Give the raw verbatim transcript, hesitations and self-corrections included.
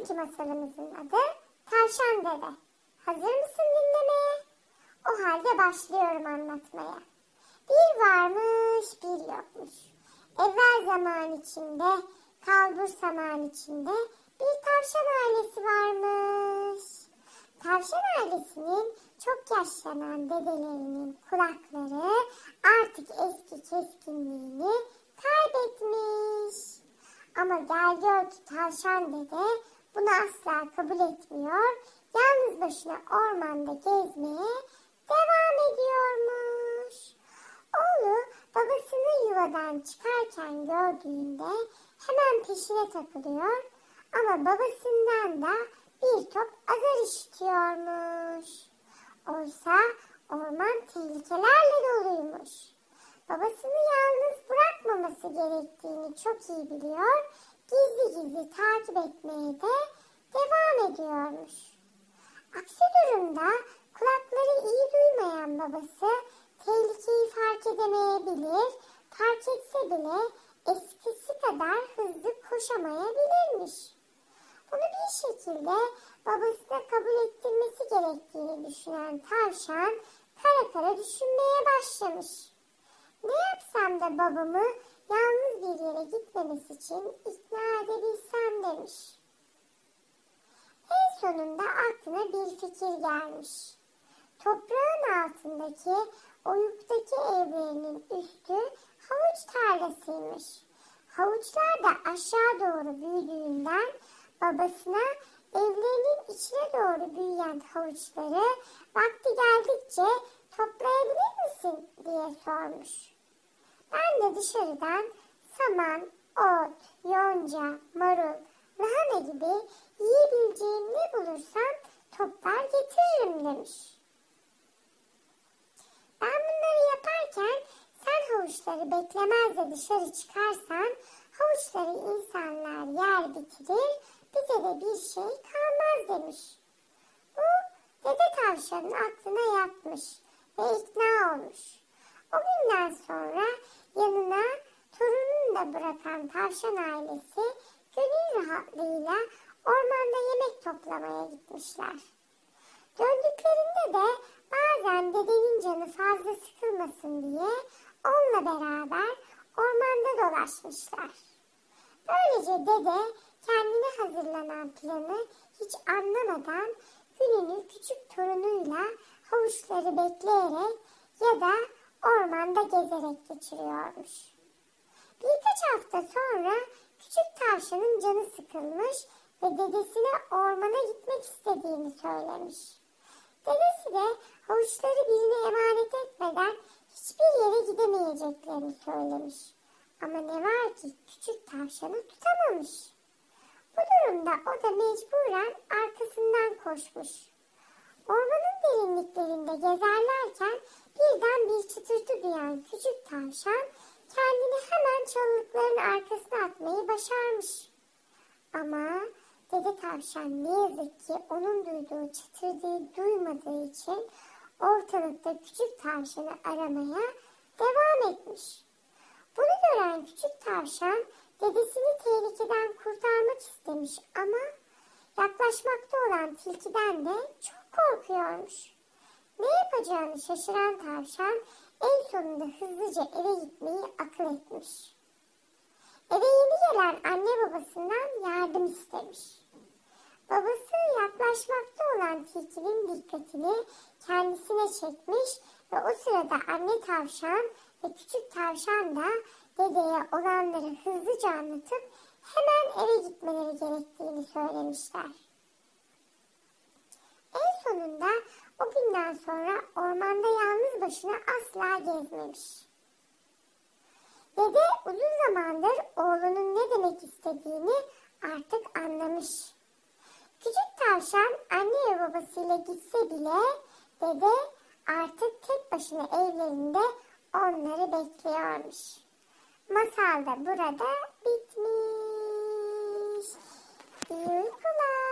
Bugünkü masalımızın adı Tavşan Dede. Hazır mısın dinlemeye? O halde başlıyorum anlatmaya. Bir varmış, bir yokmuş. Evvel zaman içinde, kalbur zaman içinde bir tavşan ailesi varmış. Tavşan ailesinin çok yaşlanan dedelerinin kulakları artık eski keskinliğini kaybetmiş. Ama gel gör ki tavşan dede bunu asla kabul etmiyor. Yalnız başına ormanda gezmeye devam ediyormuş. Oğlu babasını yuvadan çıkarken gördüğünde hemen peşine takılıyor. Ama babasından da bir top azar işitiyormuş. Oysa orman tehlikelerle doluymuş. Babasını yalnız bırakmaması gerektiğini çok iyi biliyor, gizli gizli takip etmeye de devam ediyormuş. Aksi durumda kulakları iyi duymayan babası tehlikeyi fark edemeyebilir, fark etse bile eskisi kadar hızlı koşamayabilirmiş. Bunu bir şekilde babasına kabul ettirmesi gerektiğini düşünen tavşan kara kara düşünmeye başlamış. Ne yapsam da babamı yalnız bir yere gitmemesi için ikna edebilsem demiş. En sonunda aklına bir fikir gelmiş. Toprağın altındaki oyuktaki evlerinin üstü havuç tarlasıymış. Havuçlar da aşağı doğru büyüdüğünden babasına evlerinin içine doğru büyüyen havuçları vakti geldikçe toplayabilir misin diye sormuş. Ben de dışarıdan saman, ot, yonca, marul, lahana gibi yiyebileceğim ne bulursam toplar getiririm demiş. Ben bunları yaparken sen havuçları beklemez de dışarı çıkarsan havuçları insanlar yer bitirir, bize de bir şey kalmaz demiş. Bu dede tavşanın aklına yatmış ve ikna olmuş. O günden sonra yanına torununu da bırakan tavşan ailesi gönül rahatlığıyla ormanda yemek toplamaya gitmişler. Döndüklerinde de bazen dedenin canı fazla sıkılmasın diye onunla beraber ormanda dolaşmışlar. Böylece dede kendine hazırlanan planı hiç anlamadan gününü küçük torunuyla havuçları bekleyerek ya da ormanda gezerek geçiriyormuş. Birkaç hafta sonra küçük tavşanın canı sıkılmış ve dedesine ormana gitmek istediğini söylemiş. Dedesi de havuçları birine emanet etmeden hiçbir yere gidemeyeceklerini söylemiş. Ama ne var ki küçük tavşanı tutamamış. Bu durumda o da mecburen arkasından koşmuş. Ormanın derinliklerinde gezerlerken birden bir çıtırtı duyan küçük tavşan kendini hemen çalılıkların arkasına atmayı başarmış. Ama dede tavşan ne yazık ki onun duyduğu çıtırtığı duymadığı için ortalıkta küçük tavşanı aramaya devam etmiş. Bunu gören küçük tavşan dedesini tehlikeden kurtarmak istemiş ama yaklaşmakta olan tilkiden de çok korkuyormuş. Ne yapacağını şaşıran tavşan en sonunda hızlıca eve gitmeyi akıl etmiş. Eve yeni gelen anne babasından yardım istemiş. Babası yaklaşmakta olan tilkinin dikkatini kendisine çekmiş ve o sırada anne tavşan ve küçük tavşan da dedeye olanları hızlıca anlatıp hemen eve gitmeleri gerektiğini söylemişler. En sonunda o günden sonra ormanda yalnız başına asla gezmemiş. Dede uzun zamandır oğlunun ne demek istediğini artık anlamış. Küçük tavşan anne ve babasıyla gitse bile dede artık tek başına evlerinde onları bekliyormuş. Masal da burada bitmiş. İyi uykular.